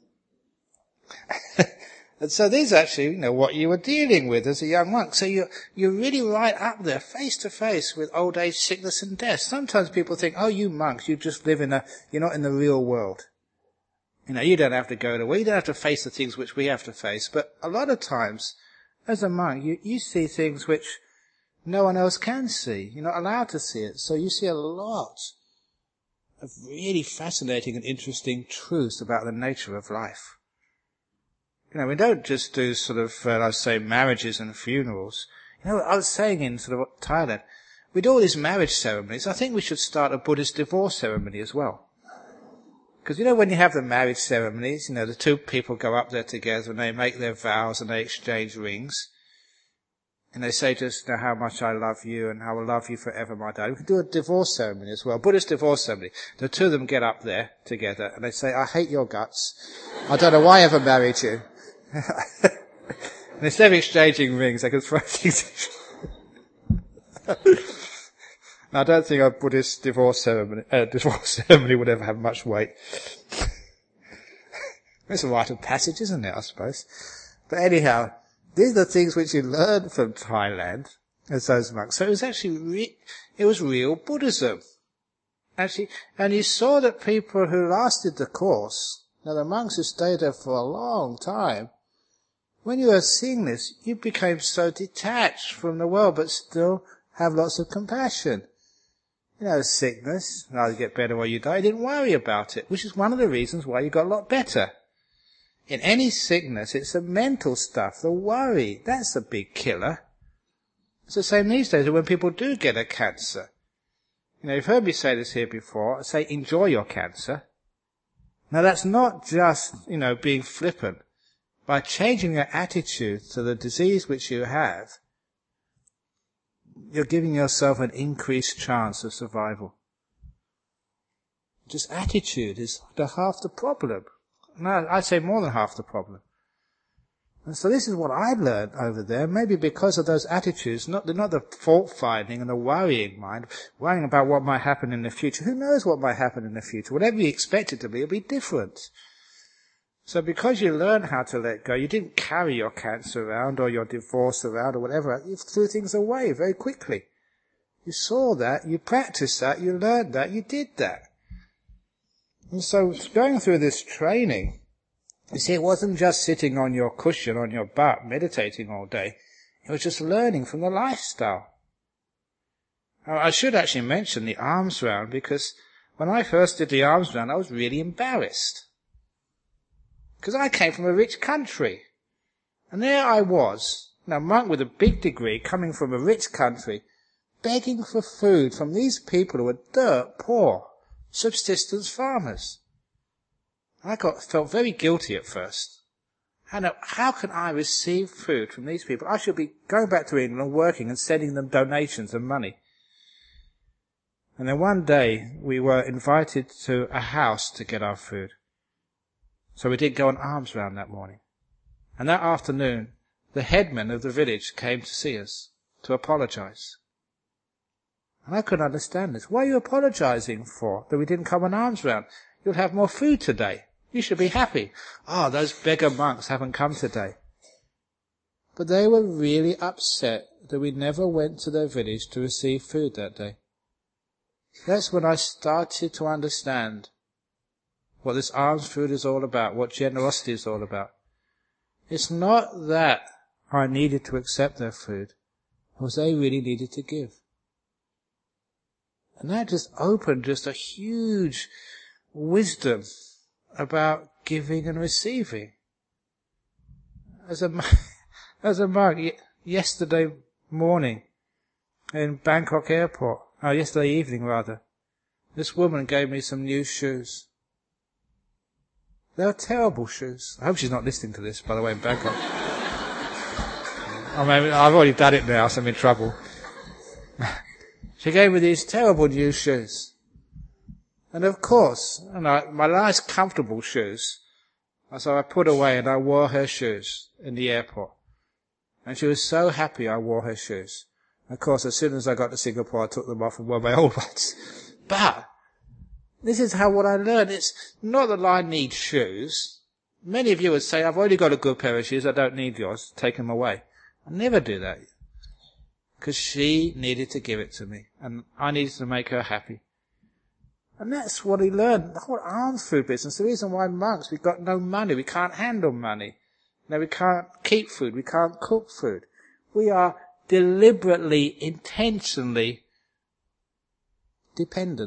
And so these are actually, what you were dealing with as a young monk. So you're really right up there, face to face with old age, sickness and death. Sometimes people think, oh, you monks, you just live you're not in the real world. You don't have to go to war, you don't have to face the things which we have to face. But a lot of times, as a monk, you see things which no one else can see. You're not allowed to see it. So you see a lot of really fascinating and interesting truths about the nature of life. We don't just do sort of, I say, marriages and funerals. I was saying in sort of Thailand, we do all these marriage ceremonies. I think we should start a Buddhist divorce ceremony as well. Because, when you have the marriage ceremonies, the two people go up there together and they make their vows and they exchange rings. And they say just how much I love you and I will love you forever, my darling. We can do a divorce ceremony as well, Buddhist divorce ceremony. The two of them get up there together and they say, I hate your guts. I don't know why I ever married you. And instead of exchanging rings, they can throw things. I don't think a Buddhist divorce ceremony would ever have much weight. It's a rite of passage, isn't it, I suppose? But anyhow, these are the things which you learn from Thailand as those monks. So it was actually it was real Buddhism. Actually, and you saw that people who lasted the course, the monks who stayed there for a long time, when you were seeing this, you became so detached from the world, but still have lots of compassion. Sickness, either get better or you die, you didn't worry about it, which is one of the reasons why you got a lot better. In any sickness, it's the mental stuff, the worry, that's the big killer. It's the same these days when people do get a cancer. You've heard me say this here before, I say enjoy your cancer. Now that's not just, being flippant. By changing your attitude to the disease which you have, you're giving yourself an increased chance of survival. Just attitude is half the problem. No, I'd say more than half the problem. And so this is what I learned over there, maybe because of those attitudes, not the fault-finding and the worrying mind, worrying about what might happen in the future. Who knows what might happen in the future? Whatever you expect it to be, it'll be different. So because you learn how to let go, you didn't carry your cancer around or your divorce around or whatever. You threw things away very quickly. You saw that, you practiced that, you learned that, you did that. And so going through this training, you see, it wasn't just sitting on your cushion, on your butt, meditating all day. It was just learning from the lifestyle. Now, I should actually mention the arms round, because when I first did the arms round, I was really embarrassed. Because I came from a rich country. And there I was, a monk with a big degree, coming from a rich country, begging for food from these people who were dirt poor, subsistence farmers. I felt very guilty at first. How can I receive food from these people? I should be going back to England and working and sending them donations and money. And then one day we were invited to a house to get our food. So we did go on alms round that morning. And that afternoon, the headman of the village came to see us, to apologize. And I couldn't understand this. What are you apologizing for? That we didn't come on alms round? You'll have more food today. You should be happy. Those beggar monks haven't come today. But they were really upset that we never went to their village to receive food that day. That's when I started to understand what this alms food is all about, what generosity is all about. It's not that I needed to accept their food, it was they really needed to give. And that just opened just a huge wisdom about giving and receiving. As a monk, yesterday morning in Bangkok airport, yesterday evening rather, this woman gave me some new shoes. They were terrible shoes. I hope she's not listening to this, by the way, in Bangkok. I've already done it now, so I'm in trouble. She gave me these terrible new shoes. And of course, my nice comfortable shoes, so I put away and I wore her shoes in the airport. And she was so happy I wore her shoes. Of course, as soon as I got to Singapore, I took them off and wore my old ones. But this is what I learned. It's not that I need shoes. Many of you would say, I've already got a good pair of shoes, I don't need yours, take them away. I never do that. Because she needed to give it to me, and I needed to make her happy. And that's what he learned. The whole alms food business, the reason why monks, we've got no money, we can't handle money. We can't keep food, we can't cook food. We are deliberately, intentionally dependent.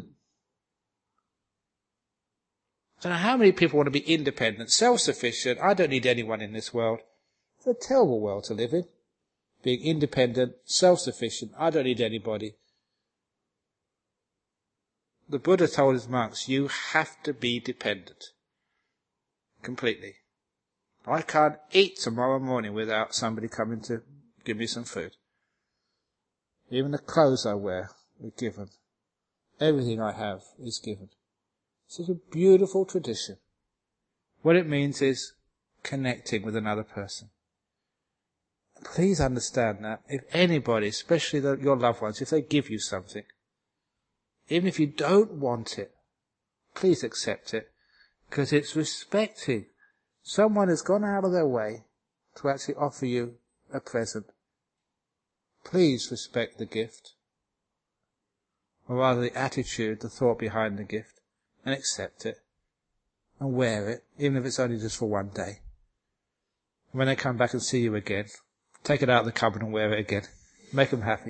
I don't know how many people want to be independent, self-sufficient. I don't need anyone in this world. It's a terrible world to live in. Being independent, self-sufficient. I don't need anybody. The Buddha told his monks, you have to be dependent. Completely. I can't eat tomorrow morning without somebody coming to give me some food. Even the clothes I wear are given. Everything I have is given. It's a beautiful tradition. What it means is connecting with another person. Please understand that if anybody, especially your loved ones, if they give you something, even if you don't want it, please accept it, because it's respecting. Someone has gone out of their way to actually offer you a present. Please respect the gift, or rather the attitude, the thought behind the gift, and accept it, and wear it, even if it's only just for one day. When they come back and see you again, take it out of the cupboard and wear it again. Make them happy.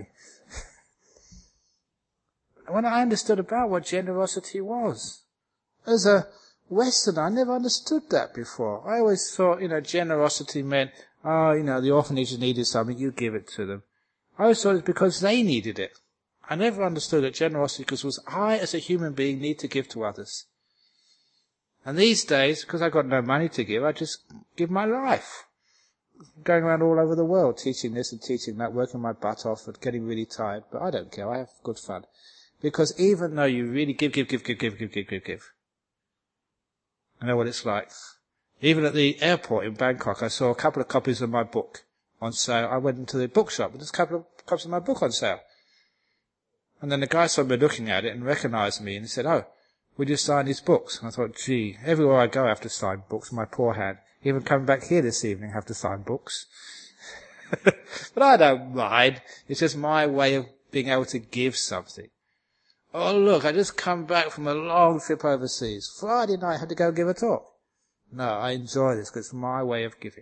When I understood about what generosity was, as a Westerner, I never understood that before. I always thought, generosity meant, the orphanage needed something, you give it to them. I always thought it's because they needed it. I never understood that generosity was I, as a human being, need to give to others. And these days, because I've got no money to give, I just give my life. Going around all over the world, teaching this and teaching that, working my butt off and getting really tired. But I don't care, I have good fun. Because even though you really give, I know what it's like. Even at the airport in Bangkok, I saw a couple of copies of my book on sale. I went into the bookshop, and there's a couple of copies of my book on sale. And then the guy saw me looking at it and recognized me, and he said, "Oh, would you sign these books?" And I thought, gee, everywhere I go I have to sign books, my poor hand. Even coming back here this evening I have to sign books. But I don't mind. It's just my way of being able to give something. Oh, look, I just come back from a long trip overseas. Friday night I had to go give a talk. No, I enjoy this because it's my way of giving.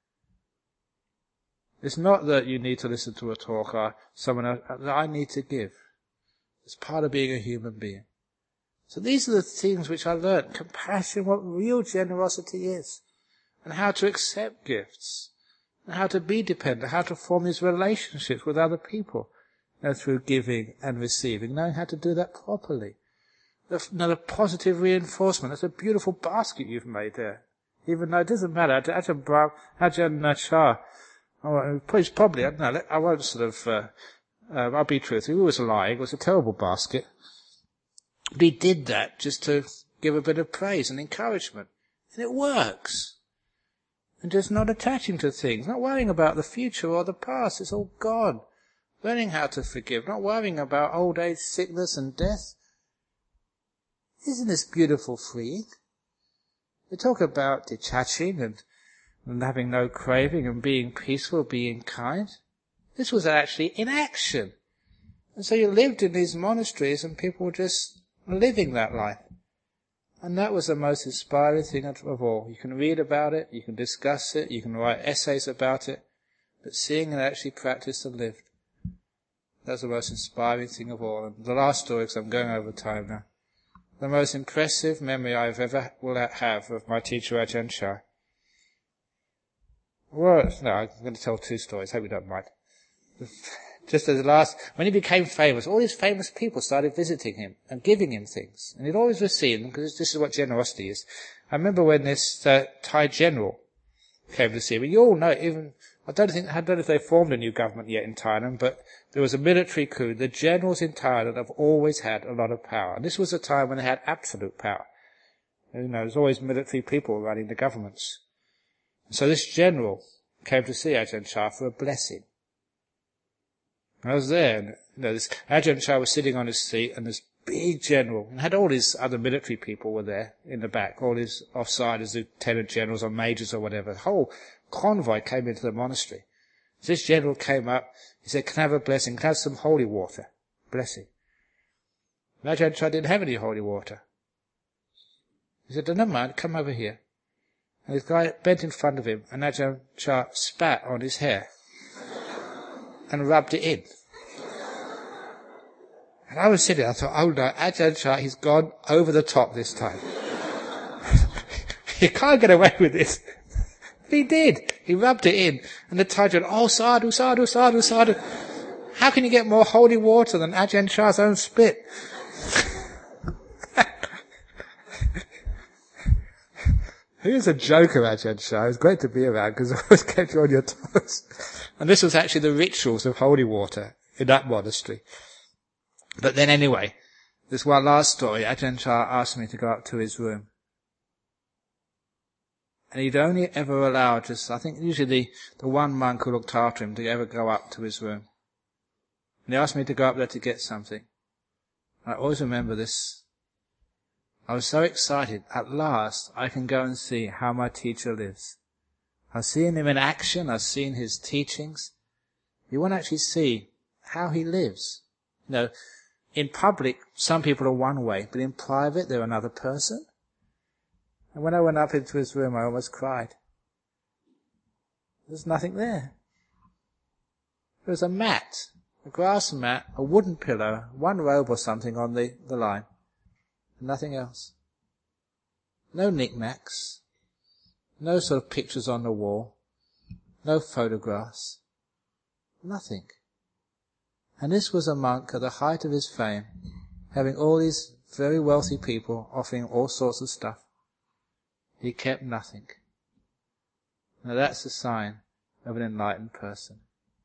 It's not that you need to listen to a talk or someone else. I need to give. It's part of being a human being. So these are the things which I learned. Compassion, what real generosity is. And how to accept gifts. And how to be dependent. How to form these relationships with other people. Through giving and receiving. Knowing how to do that properly. Another positive reinforcement. That's a beautiful basket you've made there. Even though it doesn't matter. Ajahn Chah. Probably, I don't know, I won't sort of, I'll be truthful, he was lying, it was a terrible basket. But he did that just to give a bit of praise and encouragement. And it works. And just not attaching to things, not worrying about the future or the past, it's all gone. Learning how to forgive, not worrying about old age, sickness and death. Isn't this beautiful freeing? We talk about detaching and having no craving and being peaceful, being kind. This was actually in action. And so you lived in these monasteries and people were just living that life. And that was the most inspiring thing of all. You can read about it, you can discuss it, you can write essays about it, but seeing it actually practiced and lived, that's the most inspiring thing of all. And the last story, because I'm going over time now, the most impressive memory I've ever will have of my teacher Ajahn Chah. Well, no, I'm going to tell two stories. Hope you don't mind. Just as the last, when he became famous, all these famous people started visiting him and giving him things. And he'd always receive them, because this is what generosity is. I remember when this Thai general came to see me. You all know, I don't know if they formed a new government yet in Thailand, but there was a military coup. The generals in Thailand have always had a lot of power. And this was a time when they had absolute power. There's always military people running the governments. So this general came to see Ajahn Chah for a blessing. And I was there, and this Ajahn Chah was sitting on his seat, and this big general, and had all his other military people were there in the back, all his offsiders, lieutenant generals or majors or whatever. The whole convoy came into the monastery. So this general came up, he said, "Can I have a blessing? Can I have some holy water?" Blessing. And Ajahn Chah didn't have any holy water. He said, "Never mind, come over here." And this guy bent in front of him, and Ajahn Chah spat on his hair. and rubbed it in. And I was sitting there, I thought, oh no, Ajahn Chah, he's gone over the top this time. You can't get away with this. He did. He rubbed it in. And the Thai went, oh, sadhu, sadhu, sadhu, sadhu. How can you get more holy water than Ajahn Chah's own spit? He was a joker, Ajahn Chah. It was great to be around because it always kept you on your toes. And this was actually the rituals of holy water in that monastery. But then anyway, this one last story, Ajahn Chah asked me to go up to his room. And he'd only ever allowed I think usually the one monk who looked after him to ever go up to his room. And he asked me to go up there to get something. I always remember this. I was so excited. At last, I can go and see how my teacher lives. I've seen him in action. I've seen his teachings. You want to actually see how he lives. You know, in public, some people are one way, but in private, they're another person. And when I went up into his room, I almost cried. There's nothing there. There was a mat, a grass mat, a wooden pillow, one robe or something on the line. Nothing else. No knickknacks. No sort of pictures on the wall. No photographs. Nothing. And this was a monk at the height of his fame, having all these very wealthy people offering all sorts of stuff. He kept nothing. Now that's a sign of an enlightened person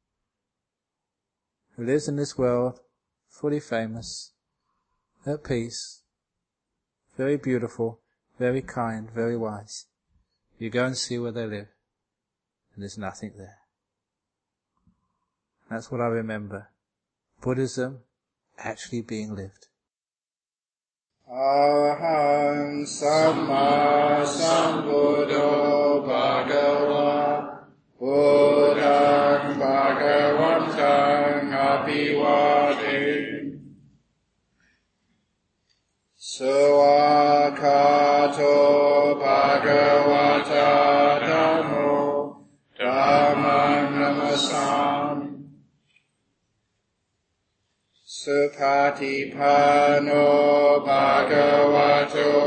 who lives in this world, fully famous, at peace, very beautiful, very kind, very wise. You go and see where they live, and there's nothing there. That's what I remember. Buddhism actually being lived. Aham Samma Sambuddho Bhagava Buddhaṃ Bhagavatāṃ Abhivādemi Suvakato Bhagavata Dhammo Dhammam Namasami Supatipano Bhagavato